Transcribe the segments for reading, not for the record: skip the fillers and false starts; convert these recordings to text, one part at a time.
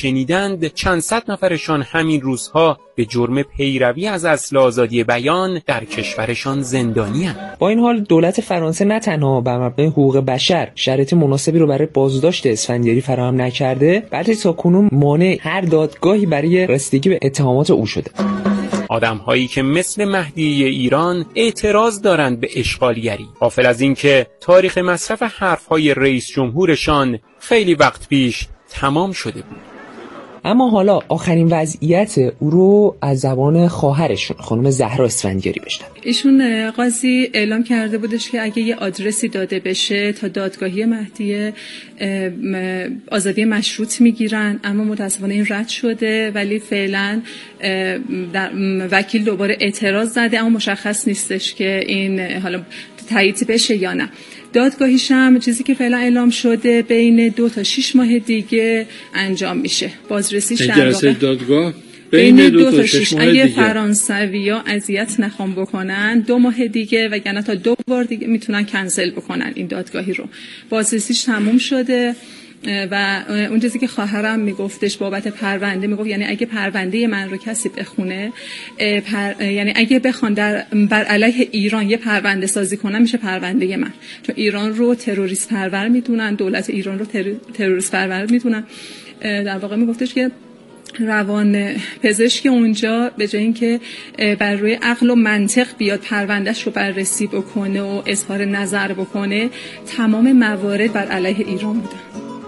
شنیدند چند صد نفرشان همین روزها به جرم پیروی از اصل آزادی بیان در کشورشان زندانی‌اند. با این حال دولت فرانسه نه تنها بر مبنای حقوق بشر شرایط مناسبی رو برای بازداشت اسفندیاری فراهم نکرده، بلکه تاکنون مانع هر دادگاهی برای رسیدگی به اتهامات او شده. آدم‌هایی که مثل مهدی ایران اعتراض دارند به اشغالگری، غافل از اینکه تاریخ مصرف حرف‌های رئیس جمهورشان خیلی وقت پیش تمام شده بود. اما حالا آخرین وضعیت او رو از زبان خواهرشون خانم زهرا اسفندیاری بشنویم. ایشون قاضی اعلام کرده بودش که اگه یه آدرسی داده بشه تا دادگاهی مهدی آزادی مشروط میگیرن، اما متاسفانه این رد شده، ولی فعلا وکیل دوباره اعتراض زده، اما مشخص نیستش که این حالا تایید بشه یا نه. دادگاهیش هم چیزی که فعلا اعلام شده بین 2 تا 6 ماه دیگه انجام میشه. بازرسیش در واقع دادگاه بین 2 تا 6 ماه دیگه. اگه فرانسوی‌ها اذیت نخوام بکنن 2 ماه دیگه، وگرنه تا 2 بار دیگه میتونن کنسل بکنن این دادگاهی رو. بازرسیش تموم شده و اون چیزی که خواهرم میگفتش بابت پرونده، میگفت یعنی اگه پرونده من رو کسی بخونه، یعنی اگه بخوان بر علیه ایران یه پرونده سازی کنن، میشه پرونده من، چون ایران رو تروریست پرور میدونن، دولت ایران رو تروریست پرور میدونن. در واقع میگفتش که روان پزشک اونجا به جای اینکه بر روی عقل و منطق بیاد پروندهش رو بررسی بکنه و اظهار نظر بکنه، تمام موارد بر علیه ایران بودن.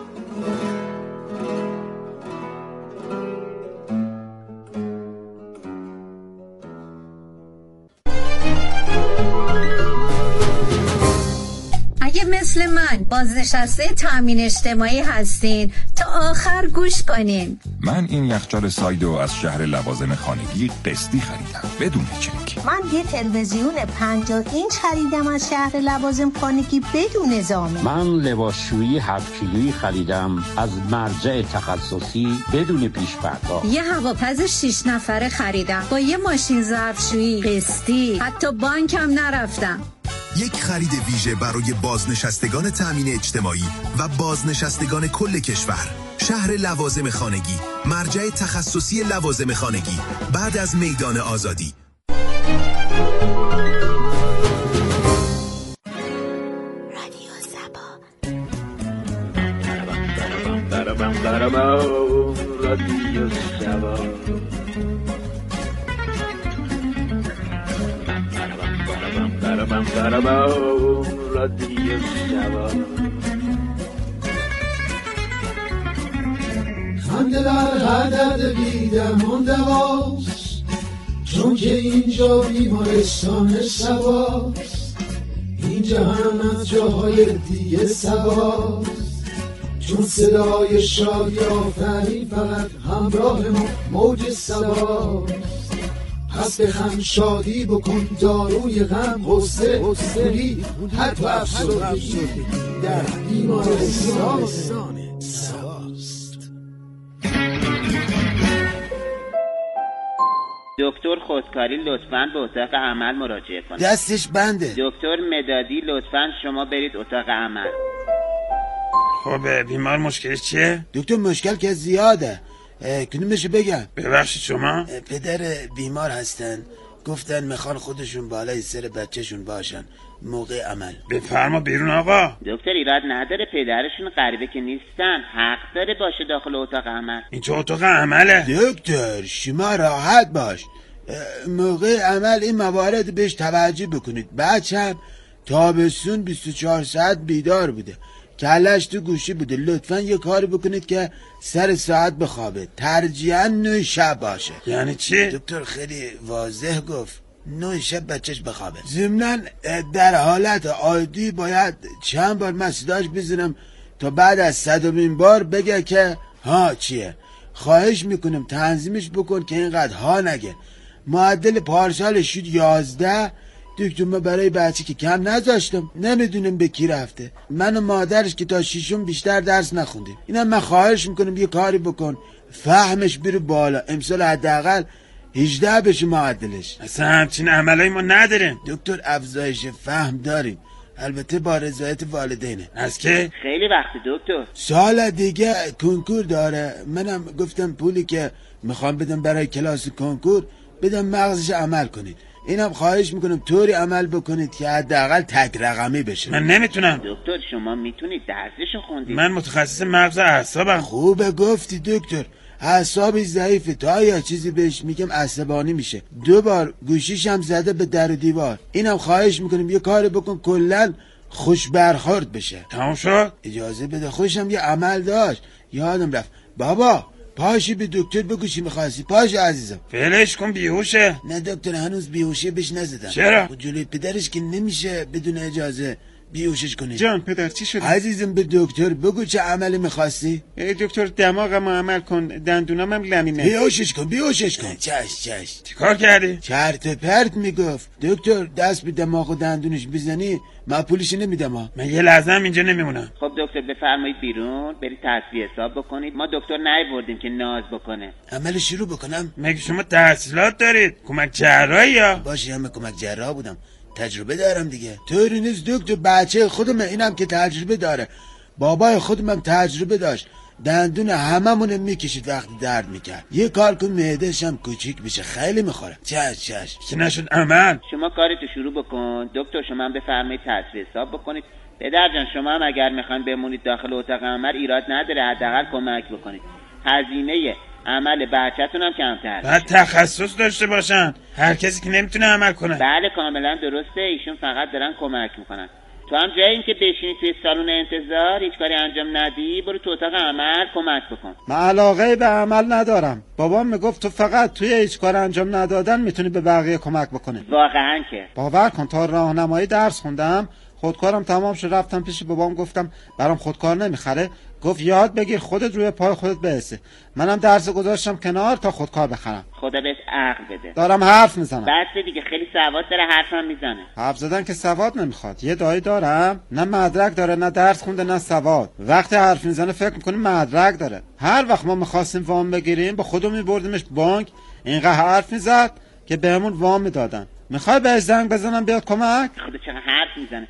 مثل من بازنشسته تامین اجتماعی هستین تا آخر گوش کنین. من این یخچال سایدو از شهر لوازم خانگی قسطی خریدم بدون چک. من یه تلویزیون 50 اینچ خریدم از شهر لوازم خانگی بدون ضامن. من لباسشویی 7 کیلویی خریدم از مرجع تخصصی بدون پیش پرداخت. یه هواپز 6 نفره خریدم با یه ماشین ظرفشویی قسطی، حتی بانکم نرفتم. یک خرید ویژه برای بازنشستگان تامین اجتماعی و بازنشستگان کل کشور. شهر لوازم خانگی، مرجع تخصصی لوازم خانگی، بعد از میدان آزادی. رادیو سبا. رادیو سبا. رادیو شبا. خنده در حدد بیدمان دواست، چون که اینجا بیمارستان سباست، این جهان از جاهای دیگه سباست، چون صدای شادی آفرین فقط همراه موج سباست. پس بخم شادی بکن داروی غم، غصه خوری حتی افسردگی در بیمارستان سباست. دکتر خودکاری لطفاً به اتاق عمل مراجعه کنید. دستش بنده. دکتر مدادی لطفاً شما برید اتاق عمل. خب بیمار مشکلش چیه؟ دکتر مشکل که زیاده، کنیمشو بگم. ببخشید شما؟ پدر بیمار هستن، گفتن میخوان خودشون بالای سر بچهشون باشن موقع عمل. بفرما بیرون آقا. دکتر ایراد نداره، پدرشون غریبه که نیستن، حق داره باشه داخل اتاق عمل. اینجا اتاق عمله. دکتر شما راحت باش، موقع عمل این موارد بهش توجه بکنید. بچم تابستون 24 ساعت بیدار بوده، کلش تو گوشی بوده، لطفا یه کاری بکنید که سر ساعت بخوابه، ترجیحاً 9 شب باشه. یعنی چی؟ دکتر خیلی واضح گفت 9 شب بچهش بخوابه. ضمناً در حالت عادی باید چند بار مسیداش بزنم تا بعد از 100مین بار بگه که ها چیه. خواهش میکنم تنظیمش بکن که اینقدر ها نگه. معدل پارسالش شد 11. دکتر ما برای بچه که کم نذاشتم، نمیدونم به کی رفته. من و مادرش که تا 6م بیشتر درس نخوندیم. اینم من خواهش میکنم یه کاری بکن فهمش بره بالا، امسال حداقل 18 بشه معدلش. اصلا همچین عملایی ما نداریم دکتر. افزایش فهم داریم، البته با رضایت والدینه. از که؟ خیلی وقتی دکتر. سال دیگه کنکور داره. منم گفتم پولی که میخوام بدم برای کلاس کنکور بدم مغزش عمل کنید. اینم خواهش میکنم طوری عمل بکنید که حداقل تک رقمی بشه. من نمیتونم. دکتر شما میتونید، درسشو خوندید. من متخصص مغز و اعصابم. خوبه گفتی دکتر. اعصابش ضعیفه، تا یا چیزی بهش میگم عصبانی میشه. 2 بار گوشیش هم زده به در و دیوار. اینم خواهش میکنم یه کاری بکن کلن خوش برخورد بشه. تمام شد؟ اجازه بده. خوشم یه عمل داشت یادم رفت. بابا پاشی به دکتر بگو چی می‌خواستی. پاش عزیزم. فعلش کن بیهوشه. نه دکتر هنوز بیهوشی بهش نزدن. چرا؟ جلوی پدرش که نمیشه بدون اجازه بیهوشش کنی. جان پدر چی شد؟ عزیزم به دکتر بگو چه عملی می‌خواستی. دکتر دماغم عمل کن، دندونام هم لمیمه. بیهوشش کن. چش. چیکار کردی؟ چرت پرت میگفت. دکتر دست به دماغ و دندونش بزنی من پولش نمیدم ها. من یه لحظه هم اینجا نمیمونم. خب دکتر بفرمایید بیرون برید تصفیه حساب بکنید. ما دکتر نیاوردیم که ناز بکنه. عمل شروع بکنم. مگه شما تحصیلات دارید؟ کمک جراحی یا؟ باشه همه کمک جراح بودم. تجربه دارم دیگه. طوری نیست دکتر، بچه خودم اینم که تجربه داره. بابای خودم هم تجربه داشت. دندون هممون میکشید وقتی درد میکرد. یه کار کن معده‌ش هم کوچیک بشه، خیلی میخوره. چش که نشد عمل. شما کارتو شروع بکن. دکتر شما هم بفرمایید تصفیه حساب بکنید. پدر جان شما هم اگر میخواین بمونید داخل اتاق عمل ایراد نداره، حداقل کمک بکنید. هزینه عمل بچه‌تون هم کمتر. بعد تخصص داشته باشن. هر کسی که نمیتونه عمل کنه. بله کاملا درسته. ایشون فقط دارن کمک میکنن. تو هم جای این که بشینی توی سالن انتظار هیچ کاری انجام ندی، برو تو اتاق عمل کمک بکن. من علاقه به عمل ندارم. بابام میگفت تو فقط توی هیچ کار انجام ندادن میتونی به بقیه کمک بکنی. واقعا که باور کن تا راهنمایی درس خوندم، خودکارم تمام شد، رفتم پیش بابام گفتم برام خودکار نمیخره. گفت یاد بگیر خودت روی پای خودت برسه. منم درس گذاشتم کنار تا خودکار بخرم. خدا بهش عقل بده. دارم حرف میزنم. بس دیگه، خیلی سواد داره، حرفم میزنه. حرف زدن که سواد نمیخواد. یه دایی دارم نه مدرک داره نه درس خونده نه سواد. وقتی حرف میزنه فکر میکنیم مدرک داره. هر وقت ما میخواستیم وام بگیریم با خودمون میبردیمش بانک، اینقدر حرف میزد که بهمون وام میدادن. میخوای بهش زنگ بزنم بیاد کمک؟ خدا چقدر حرف میزنه.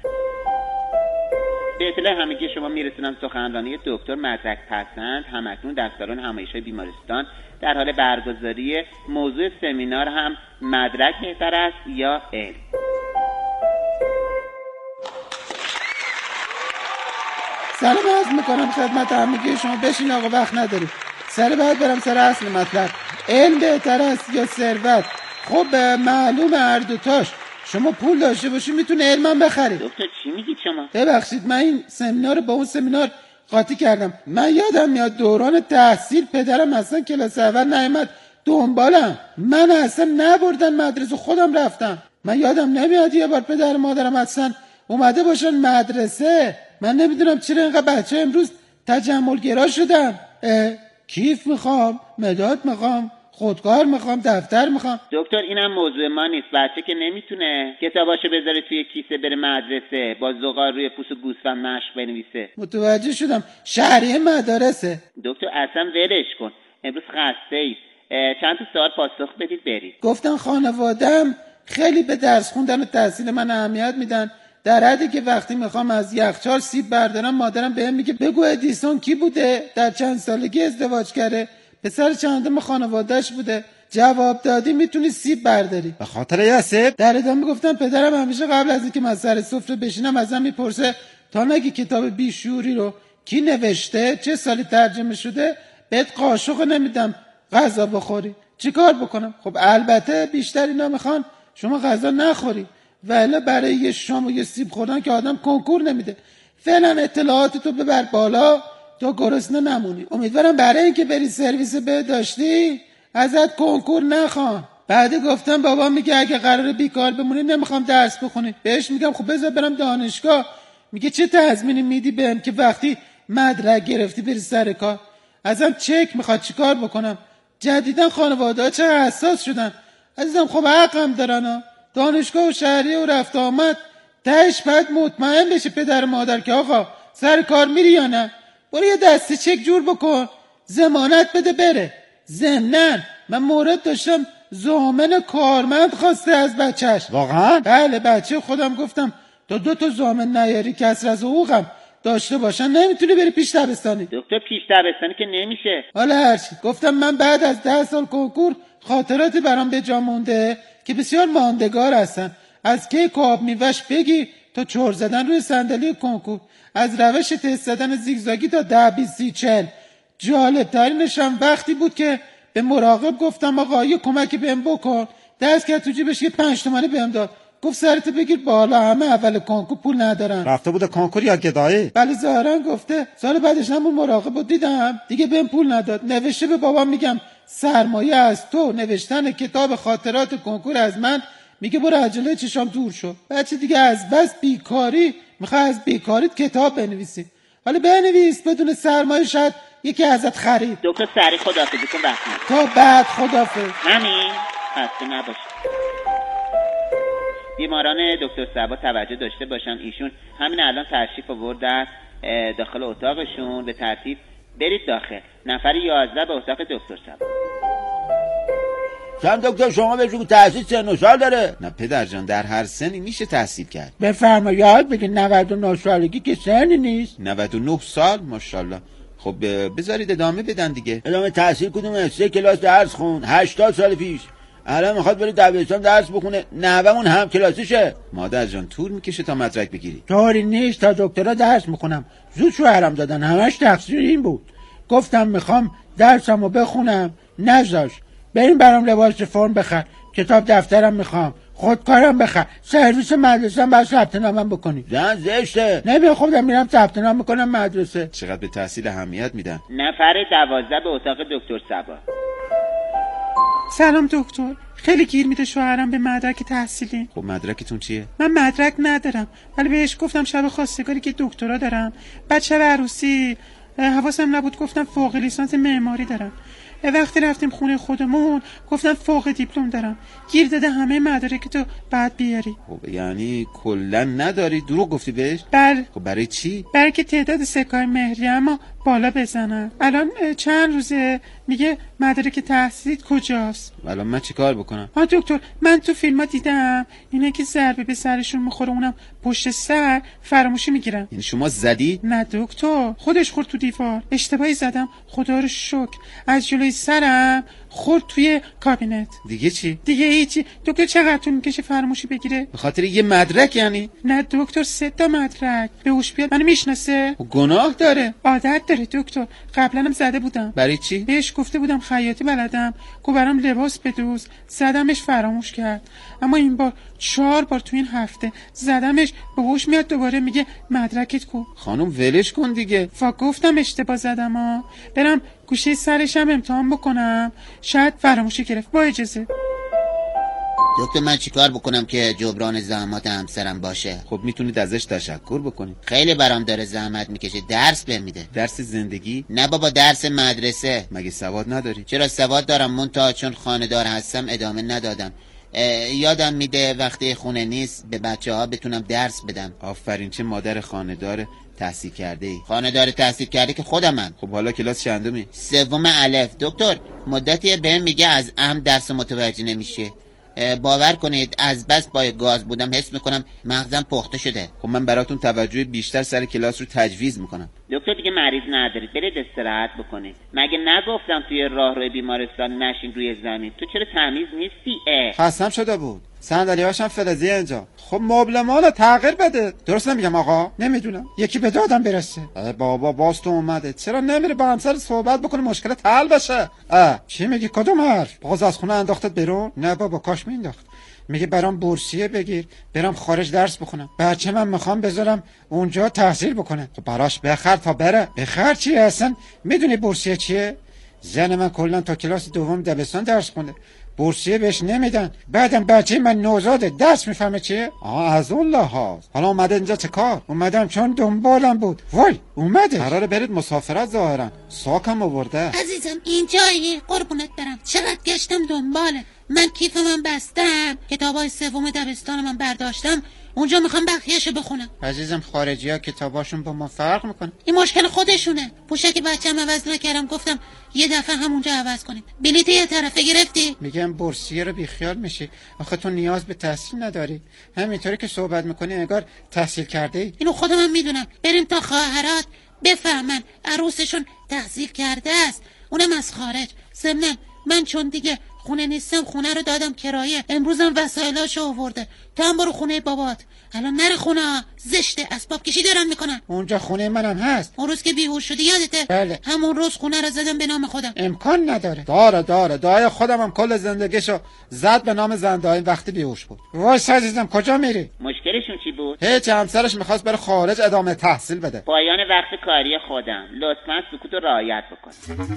به اطلاع همگی شما میرسونم سخنرانی دکتر مدرک پسند همکنون در سالن همایش‌های بیمارستان در حال برگزاری. موضوع سمینار هم مدرک بهتر است یا علم. سلام عرض میکنم خدمت همگی شما. بشین آقا وقت نداریم. بعد برم سر اصل مطلب. علم بهتر است یا ثروت؟ خب معلوم هر دوتاش. شما پول داشته باشی میتونه علمم بخری. دکتر چی میگید شما؟ ببخشید من این سمینار با اون سمینار قاطی کردم. من یادم میاد دوران تحصیل پدرم اصلا کلاس اول نیامد دنبالم. من اصلا نبردن مدرسه، خودم رفتم. من یادم نمیاد یه بار پدر مادرم اصلا اومده باشن مدرسه. من نمیدونم چرا اینقدر بچه امروز تجملگرا شدن. کیف میخوام، مداد میخوام، خودکار میخوام، دفتر میخوام. دکتر اینم موضوع ما نیست. بچه که نمیتونه کتاباشو بذاره توی کیسه بره مدرسه با زغال روی پوست و گوسفند مشق بنویسه. متوجه شدم شهریه مدارسه. دکتر اصلا ولش کن، امروز خسته اید. چند تا سوال پاسخ بدید برید. گفتن خانوادم خیلی به درس خوندن و تحصیل من اهمیت میدن، در حدی که وقتی میخوام از یخچال سیب بردارم مادرم بهم میگه بگو ادیسون کی بوده، در چند سالگی ازدواج کرده، پسر چندم خانوادهش بوده. جواب دادی میتونی سیب برداری. به خاطر یه سیب؟ در ادامه گفتم پدرم همیشه قبل از اینکه من سر سفره بشینم ازم میپرسه تا نگی کتاب بیشوری رو کی نوشته، چه سالی ترجمه شده، بهت قاشق نمیدم غذا بخوری. چیکار بکنم؟ خب البته بیشتر اینا میخوان شما غذا نخوری، ولی برای یه شام و یه سیب خوردن که آدم کنکور نمیده. فعلا اطلاعاتتو ببر بالا تا گرسنه نمونی. امیدوارم برای اینکه بری سرویس بهداشتی ازت کنکور نخوان. بعد گفتم بابا میگه اگه قراره بیکار بمونی نمیخوام درس بخونی. بهش میگم خب بذار برم دانشگاه. میگه چه تضمینی میدی بهم که وقتی مدرک گرفتی بری سر کار؟ ازم چک میخواد، چیکار بکنم؟ جدیدن خانواده‌ها چه حساس شدن. عزیزم خب حقم دارن ها. دانشگاه و شهریه و رفت آمد تهش باید مطمئن بشه پدر و مادر که آقا سر کار میری یا نه. برو یه دسته چک جور بکن، ضمانت بده بره. ضمناً من مورد داشتم ضامن کارمند خواسته از بچهش. واقعا؟ بله بچه خودم گفتم تا 2 ضامن نیاری کسر از حقوقم داشته باشن نمیتونی بری پیش دبستانی. دکتر پیش دبستانی که نمیشه. حالا هرچی گفتم، من بعد از 10 سال کنکور خاطراتی برام به جا مونده که بسیار ماندگار هستن. از کیک و آب میوه‌اش بگی تا چور زدن روی صندلی کنکور، از روش تست زدن زیگزاگی تا 10 20 30 40. جالب ترینش هم وقتی بود که به مراقب گفتم آقا یه کمکی بهم بکن، دست کرد تو جیبش یه 5 تومانی بهم داد، گفت سرت بگیر بالا، همه اول کنکور پول ندارن. رفته بود کنکور یا گدایی؟ بله ظاهرا گفته. سال بعدش هم اون مراقب بود دیدم دیگه بهم پول نداد، نوشته به بابام میگم سرمایه از تو نوشتن کتاب خاطرات کنکور از من، میگه برو عجله چشام دور شو. بچه دیگه از بس بیکاری میخوای از بیکاریت کتاب بنویسی. حالا بنویس بدون سرمایه، شاید یکی ازت خرید. دکتر سری خداحافظی کن وقت تا بعد خداحافظ. همین خسته نباش. بیماران دکتر صبا توجه داشته باشن، ایشون همین الان تشریف آوردن داخل اتاقشون. به ترتیب برید داخل. نفر 11 به اتاق دکتر صبا. چند دکتر شما بهشون تحصیل سن و سال داره؟ نه پدر جان، در هر سنی میشه تحصیل کرد. بفرما یاد بگید 99 سالگی که سنی نیست. 99 سال ماشاءالله. خب بذارید ادامه بدن دیگه. ادامه تحصیل کدومه؟ 3 کلاس درس خون 80 سال پیش، الان میخواد بره دبستان درس بخونه، نوه‌مون هم کلاسیشه. مادر جان طول میکشه تا مدرک بگیری. طوری نیست، تا دکترا درس میخونم. زود شوهرم دادن، همش تقصیر این بود. گفتم میخوام درسمو بخونم، نذاش. بریم برام لباس فرم بخر، کتاب دفترم میخوام، خودکارم بخر، سرویس مدرسه‌ام باید ثبت نامم بکنی. زن زشته. نمیخوام خودم میرم ثبت نام میکنم مدرسه. چقدر به تحصیل اهمیت میدن. نفر 12 به اتاق دکتر صبا. سلام دکتر، خیلی گیر میده شوهرم به مدرک تحصیلی. خب مدرکتون چیه؟ من مدرک ندارم، ولی بهش گفتم شب خواستگاری که دکترا دارم، بعد شب عروسی حواسم نبود گفتم فوق لیسانس معماری دارم. وقتی رفتیم خونه خودمون گفتم فوق دیپلم دارم. گیر داده همه مدارکتو بعد بیاری. خب یعنی کلا نداری؟ دروغ گفتی بهش؟ بله. خب برای چی؟ برای که تعداد سکای مهریه اما بالا بزنن. الان چند روزه میگه مدارک تحصیلیت کجاست؟ الان من چیکار بکنم؟ دکتر من تو فیلم ها دیدم اینا که ضربه به سرشون میخوره اونم پشت سر فراموشی میگیرن. یعنی شما زدی؟ نه دکتر، خودش خورد تو دیوار. اشتباهی زدم، خدا رو شکر. از جلوی سرم خورد توی کابینت. دیگه چی؟ دیگه هیچی. دکتر چقدر طول میکشه فراموشی بگیره؟ به خاطر یه مدرک یعنی؟ نه دکتر 3 تا مدرک. به هوش بیاد منو میشناسه؟ گناه داره. عادت داره دکتر. قبلا هم زده بودم. برای چی؟ بهش گفته بودم خیاطی بلدم، گفت برام لباس بدوز. زدمش فراموش کرد. اما این بار 4 بار تو این هفته زدمش به هوش میاد دوباره میگه مدرکت کو. خانم ولش کن دیگه. گفتم اشتباه زدم برم گوشه سرشم امتحان بکنم، شاید فراموشی گرفت. با اجازه. دکتر من چیکار بکنم که جبران زحمات همسرم باشه؟ خب میتونید ازش تشکر بکنید. خیلی برام داره زحمت میکشه، درس بهم میده. درس زندگی؟ نه بابا درس مدرسه. مگه سواد نداری؟ چرا سواد دارم، منتها چون خانه‌دار هستم ادامه ندادم. یادم میده وقتی خونه نیست به بچه‌ها بتونم درس بدم. آفرین، چه مادر خانه‌دار تحصیل کرده ای. خانه‌دار تحصیل کرده که خودمم. خب حالا کلاس چندمی؟ 3 الف. دکتر مدتی بهم میگه از اهم درس متوجه نمیشه. باور کنید از بس با گاز بودم حس میکنم مغزم پخته شده. خب من براتون توجه بیشتر سر کلاس رو تجویز میکنم. دکتر دیگه مریض ندارید، برید استراحت بکنید. مگه نگفتم توی راهروی بیمارستان نشین روی زمین؟ تو چرا تمیز نیستی؟ خستم شده بود، صندلی‌هاشم فلزی اینجا. خب مبلمانو تغییر بده. درست نمیگم آقا؟ نمیدونم، یکی به دادم برسه. بابا باز تو اومده، چرا نمیره با همسر صحبت بکنه مشکلت حل بشه؟ چی میگی؟ کدوم حرف؟ باز از خونه انداختت بیرون؟ نه بابا کاش مینداخت. میگه برام بورسیه بگیر برام خارج درس بخونم. بچه من میخوام بذارم اونجا تحصیل بکنه. خب براش بخر تا بره. بخر چیه اصلا؟ میدونی بورسیه چیه؟ زن من کلا تا کلاس 2 دبستان درس خونده، بورسیه بهش نمیدن. بعدم بچه من نوزاده، درس میفهمه چیه؟ از اون لحاظ. حالا اومده اینجا چه کار؟ اومدم چون دنبالم بود. وای اومده. قراره برید مسافرت ظاهرا. ساکم آورده. عزیزم اینجایی؟ قربونت برم، چقدر گشتم دنباله. من کیفمم بستم، کتابای 3 دبستان من برداشتم، اونجا میخوام بقیه‌شو بخونم. عزیزم خارجی‌ها کتاباشون با ما فرق میکنه. این مشکل خودشونه. پوشک بچه‌م عوض نکردم، گفتم یه دفعه همونجا عوض کنیم. بلیط یه طرفه گرفتی؟ میگم بورسیه رو بیخیال میشی. آخه تو نیاز به تحصیل نداری. همینطوری که صحبت میکنی انگار تحصیل کرده ای. اینو خودم میدونم. بریم تا خواهرات بفهمن عروسشون تحصیل کرده است، اونم از خارج. ضمناً من چون دیگه خونه نیستم خونه رو دادم کرایه. امروزم وسایلاشو آورده. تو هم برو خونه بابات. الان نره خونه ها، زشته، اسباب کشی دارن میکنن. اونجا خونه منم هست. اون روز که بیهوش شدی یادته؟ بله. همون روز خونه رو زدم به نام خودم. امکان نداره. داره دای خودم هم کل زندگیشو زد به نام زنده‌ای وقتی بیهوش بود. وایس عزیزم کجا میری؟ مشکلشون چی بود؟ هیچ، همسرش میخواست بره خارج ادامه تحصیل بده. پایان وقت کاری خودم، لطفاً سکوت رو رعایت بکن.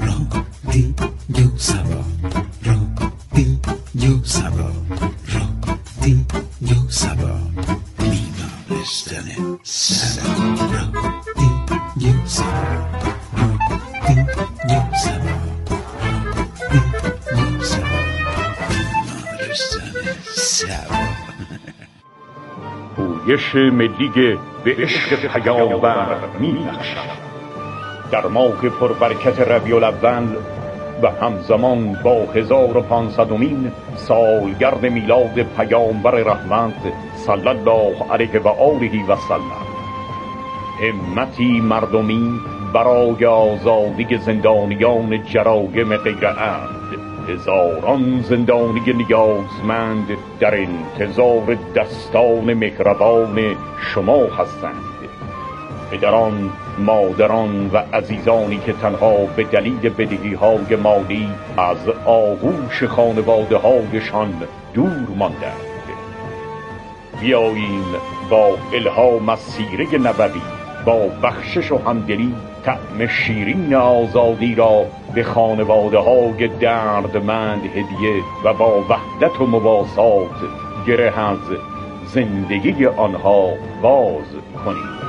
پویش ملی به عشق پیامبر می‌بخشد. در ماه پربرکت ربیع الاول و همزمان با 1500مین سالگرد میلاد پیامبر رحمت صلی الله علیه و آله و سلم، همتی مردمی برای آزادی زندانیان جرایم غیر عمد، هزاران زندانی نیازمند در انتظار دستان مهربان شما هستند. پدران، مادران و عزیزانی که تنها به دلیل بدهی‌های مالی از آغوش خانواده‌هایشان دور ماندند، بیاییم با الهام از سیره نبوی، با بخشش و همدلی طعم شیرین آزادی را به خانواده‌های دردمند هدیه و با وحدت و مواسات گره از زندگی آنها باز کنیم.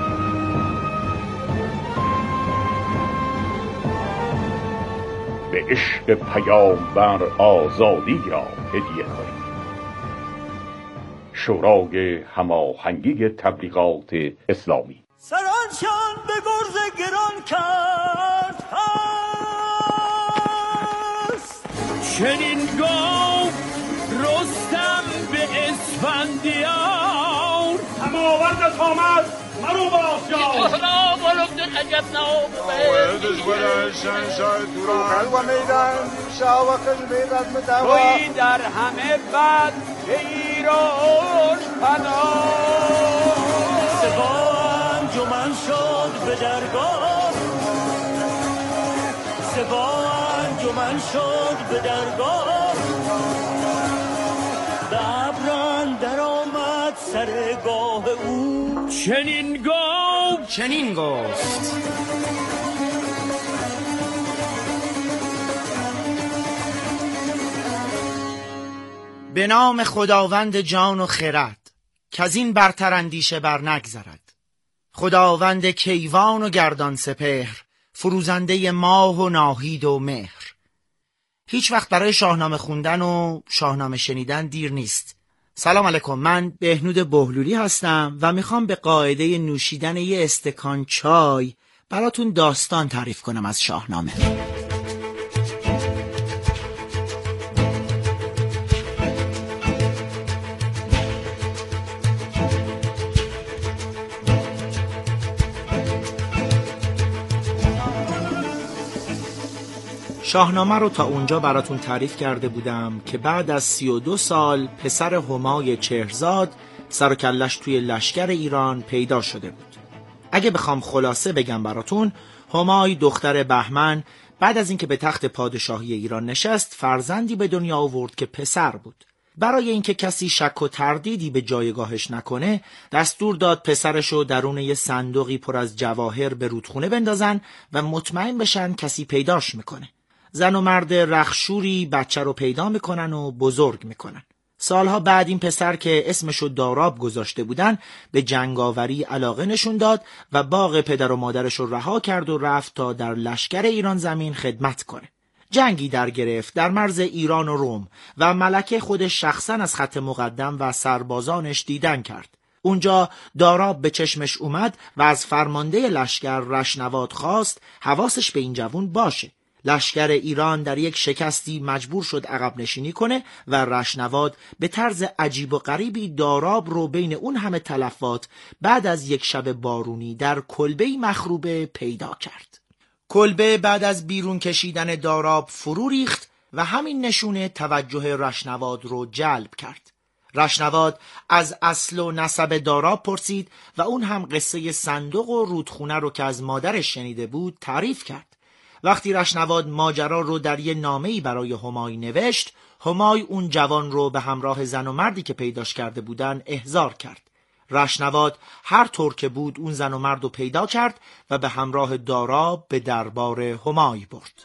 به عشق پیامبر آزادی را هدیه کنیم. شورای هماهنگی تبلیغات اسلامی. سرانشان به گرز گران کرد هست، چنین گفت رستم به اسفندیار. هماورد آمد مرو باشیار، احنا ولد عجب نام دشمن شنشای توران و میدان شا و قلبی رد متوا توی در همه بد به ایران پناه. سبا انجمن شد به درگاه، سبا انجمن شد به درگاه، به ابران در آمد سرگاه او. چنین گفت به نام خداوند جان و خرد، که از این برتر اندیشه بر نگذرد. خداوند کیوان و گردان سپهر، فروزنده ماه و ناهید و مهر. هیچ وقت برای شاهنامه خوندن و شاهنامه شنیدن دیر نیست. سلام علیکم، من بهنود بهلولی هستم و میخوام به قاعده نوشیدن یه استکان چای براتون داستان تعریف کنم از شاهنامه. شاهنامه رو تا اونجا براتون تعریف کرده بودم که بعد از 32 سال پسر همای چهرزاد سر و کلش توی لشکر ایران پیدا شده بود. اگه بخوام خلاصه بگم براتون، همای دختر بهمن بعد از اینکه به تخت پادشاهی ایران نشست فرزندی به دنیا آورد که پسر بود. برای اینکه کسی شک و تردیدی به جایگاهش نکنه دستور داد پسرشو درون یه صندوقی پر از جواهر به رودخونه بندازن و مطمئن بشن کسی پیداش میکنه. زن و مرد رخشوری بچه رو پیدا میکنن و بزرگ میکنن. سالها بعد این پسر که اسمشو داراب گذاشته بودن به جنگاوری علاقه نشون داد و باغ پدر و مادرش رو رها کرد و رفت تا در لشکر ایران زمین خدمت کنه. جنگی در گرفت در مرز ایران و روم و ملکه خودش شخصا از خط مقدم و سربازانش دیدن کرد. اونجا داراب به چشمش اومد و از فرمانده لشکر رشنواد خواست حواسش به این جوون باشه. لشکر ایران در یک شکستی مجبور شد عقب نشینی کنه و رشنواد به طرز عجیب و غریبی داراب رو بین اون همه تلفات بعد از یک شب بارونی در کلبه‌ای مخروبه پیدا کرد. کلبه بعد از بیرون کشیدن داراب فرو ریخت و همین نشونه توجه رشنواد رو جلب کرد. رشنواد از اصل و نسب داراب پرسید و اون هم قصه صندوق و رودخونه رو که از مادرش شنیده بود تعریف کرد. وقتی رشنواد ماجرا رو در یه نامه‌ای برای همای نوشت، همای اون جوان رو به همراه زن و مردی که پیداش کرده بودن احضار کرد. رشنواد هر طور که بود اون زن و مرد رو پیدا کرد و به همراه داراب به دربار همای برد.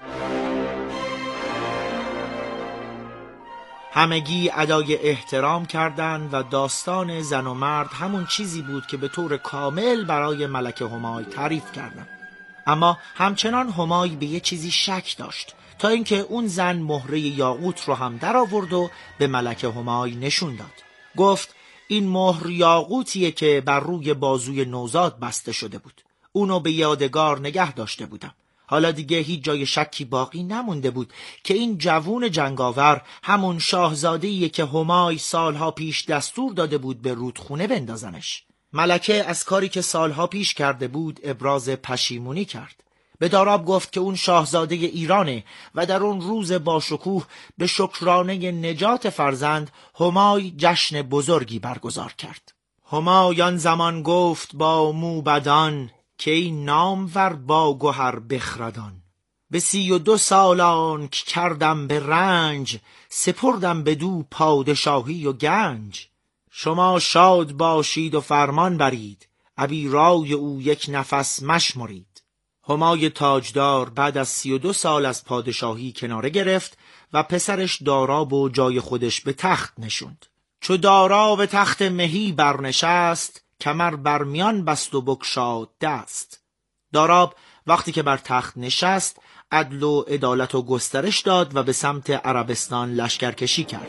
همگی ادای احترام کردند و داستان زن و مرد همون چیزی بود که به طور کامل برای ملکه همای تعریف کردند. اما همچنان همای به یه چیزی شک داشت تا اینکه اون زن مهره یاقوت رو هم در آورد و به ملکه همای نشون داد. گفت این مهر یاقوتیه که بر روی بازوی نوزاد بسته شده بود. اونو به یادگار نگه داشته بودم. حالا دیگه هیچ جای شکی باقی نمونده بود که این جوون جنگاور همون شاهزاده‌ایه که همای سالها پیش دستور داده بود به رودخونه بندازنش. ملکه از کاری که سالها پیش کرده بود ابراز پشیمونی کرد. به داراب گفت که اون شاهزاده ایرانه و در اون روز باشکوه به شکرانه نجات فرزند همای جشن بزرگی برگزار کرد. همای آن زمان گفت با موبدان که این نامور با گوهر بخردان. به 32 سالان که کردم به رنج، سپردم بدو پادشاهی و گنج. شما شاد باشید و فرمان برید، ابیرای او یک نفس مشمرید. همای تاجدار بعد از 32 سال از پادشاهی کناره گرفت و پسرش داراب و جای خودش به تخت نشوند. چو داراب تخت مهی برنشست، کمر برمیان بست و بگشاد دست. داراب وقتی که بر تخت نشست عدل و عدالت و گسترش داد و به سمت عربستان لشکرکشی کرد.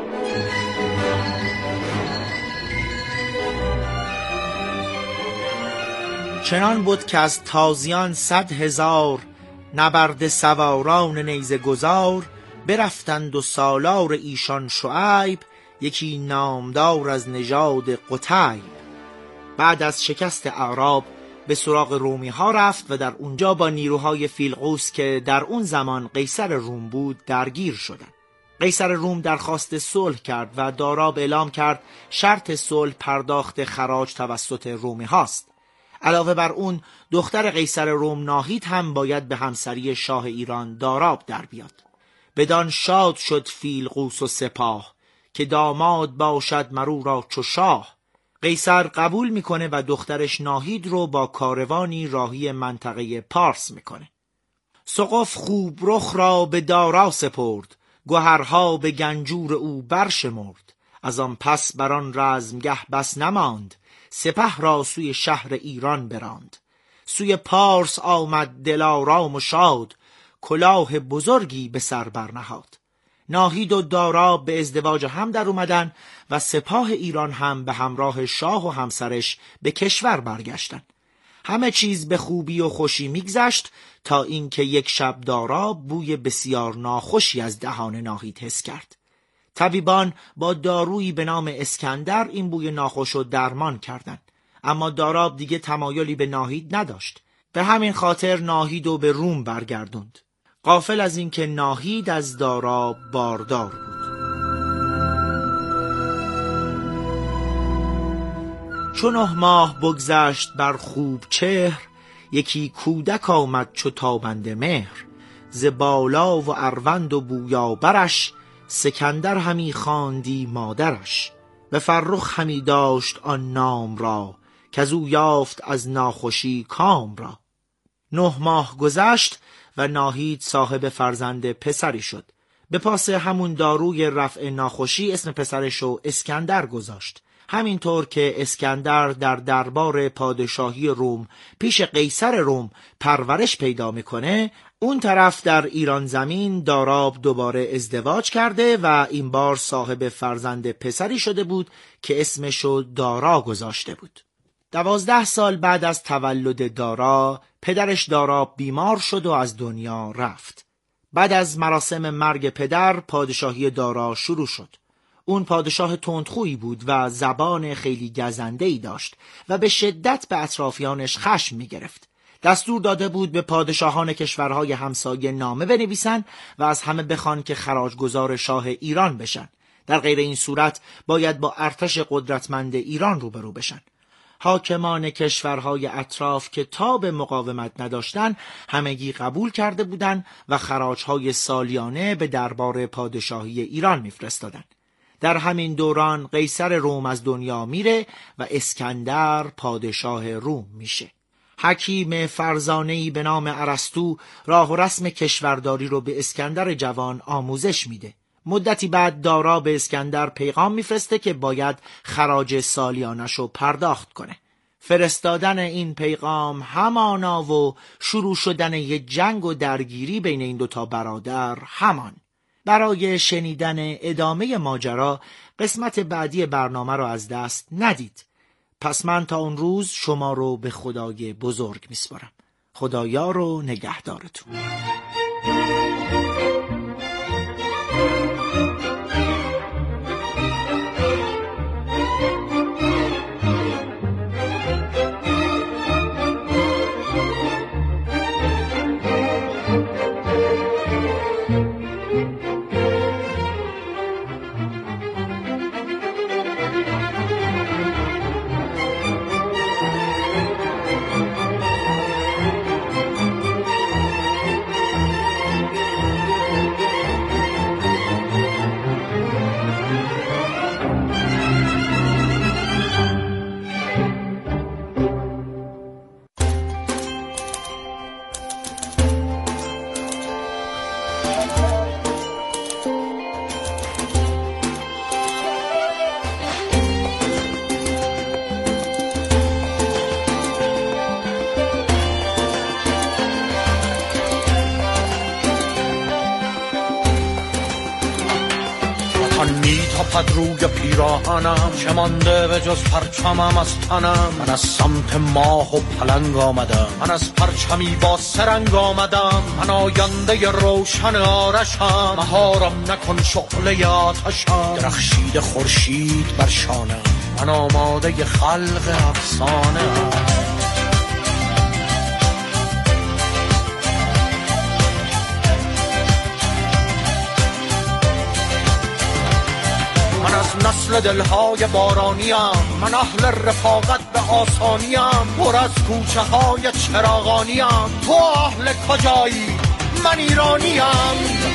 چنان بود که از تازیان 100,000 نبرد سواران نیزه گذار برفتند و سالار ایشان شعیب، یکی نامدار از نژاد قتیب. بعد از شکست اعراب به سراغ رومی ها رفت و در اونجا با نیروهای فیلقوس که در اون زمان قیصر روم بود درگیر شدند. قیصر روم درخواست صلح کرد و داراب اعلام کرد شرط صلح پرداخت خراج توسط رومی هاست. علاوه بر اون دختر قیصر روم ناهید هم باید به همسری شاه ایران داراب در بیاد. بدان شاد شد فیلقوس و سپاه، که داماد باشد مرو را چو شاه. قیصر قبول میکنه و دخترش ناهید رو با کاروانی راهی منطقه پارس میکنه. سقف خوب رخ را به دارا سپرد، گوهرها به گنجور او برشمرد. از آن پس بران رزمگه بس نماند، سپه را سوی شهر ایران براند. سوی پارس آمد دلارام و شاد، کلاه بزرگی به سر برنهاد. ناهید و داراب به ازدواج هم در اومدن و سپاه ایران هم به همراه شاه و همسرش به کشور برگشتن. همه چیز به خوبی و خوشی میگذشت تا اینکه یک شب داراب بوی بسیار ناخوشی از دهان ناهید حس کرد. طبیبان با دارویی به نام اسکندر این بوی ناخوش رو درمان کردند، اما داراب دیگه تمایلی به ناهید نداشت. به همین خاطر ناهید رو به روم برگردوند، غافل از اینکه ناهید از داراب باردار بود. چون 9 ماه بگذشت بر خوب چهر، یکی کودک آمد چو تابنده مهر. ز بالا و اروند و بویابرش، سکندر همی خواندی مادرش. به فرخ همی داشت آن نام را، کز او یافت از ناخوشی کام را. 9 ماه گذشت و ناهید صاحب فرزند پسری شد. به پاس همون داروی رفع ناخوشی اسم پسرش رو اسکندر گذاشت. همینطور که اسکندر در دربار پادشاهی روم پیش قیصر روم پرورش پیدا میکنه، اون طرف در ایران زمین داراب دوباره ازدواج کرده و این بار صاحب فرزند پسری شده بود که اسمشو دارا گذاشته بود. 12 سال بعد از تولد دارا، پدرش داراب بیمار شد و از دنیا رفت. بعد از مراسم مرگ پدر، پادشاهی دارا شروع شد. اون پادشاه تندخویی بود و زبان خیلی گزنده‌ای داشت و به شدت به اطرافیانش خشم می‌گرفت. دستور داده بود به پادشاهان کشورهای همسایه نامه بنویسن و از همه بخوان که خراجگزار شاه ایران بشن. در غیر این صورت باید با ارتش قدرتمند ایران روبرو بشن. حاکمان کشورهای اطراف که تاب مقاومت نداشتن همگی قبول کرده بودند و خراجهای سالیانه به دربار پادشاهی ایران میفرستادن. در همین دوران قیصر روم از دنیا میره و اسکندر پادشاه روم میشه. حکیم فرزانه‌ای به نام ارسطو راه و رسم کشورداری رو به اسکندر جوان آموزش میده. مدتی بعد دارا به اسکندر پیغام میفرسته که باید خراج سالیانشو پرداخت کنه. فرستادن این پیغام همانا و شروع شدن یه جنگ و درگیری بین این دوتا برادر همان. برای شنیدن ادامه ماجرا قسمت بعدی برنامه رو از دست ندید. پس من تا اون روز شما رو به خدای بزرگ میسپارم. خدایار و نگهدارتون. میتاپد روی پیراهنم، چه مانده به جز پرچمم از تنم. من از سمت ماه و پلنگ آمدم، من از پرچمی با سرنگ آمدم. من آینده روشن آرشم، مهارم نکن شعله آتشم. درخشید خورشید بر شانم، من آماده خلق افسانه ام. نسل دلهای بارانیم، من اهل رفاقت به آسانیم. پر از کوچه های چراغانیم، تو اهل کجایی؟ من ایرانیم.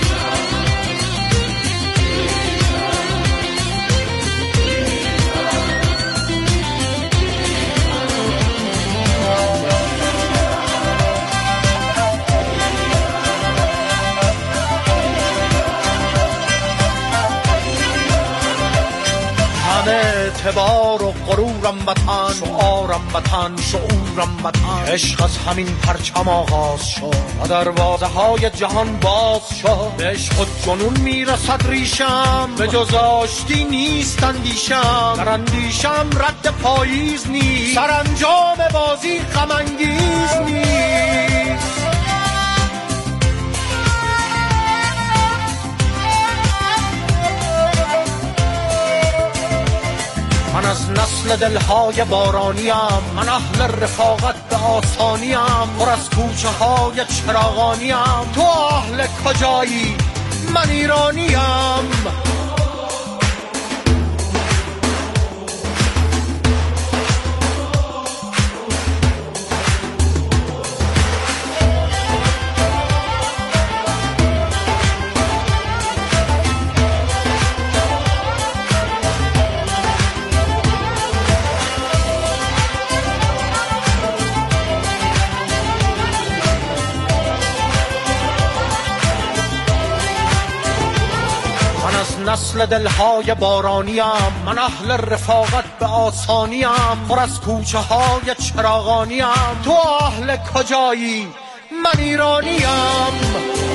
اعتبار و غرورم وطن، شعارم وطن، شعورم وطن. عشق از همین پرچم آغاز شد و دروازه های جهان باز شد. به عشق و جنون میرسد ریشم، به جز آشتی نیست اندیشم. در اندیشم رد پاییز نیست، سرانجام بازی غم انگیز نیست. من از نسل دلهای بارانیم، من اهل رفاقت به آسانیم. پر از کوچه های چراغانیم، تو اهل کجایی؟ من ایرانیم. نسل دلهای بارانیم، من اهل رفاقت به آسانیم، پر از کوچه های چراغانیم. تو اهل کجایی؟ من ایرانیم.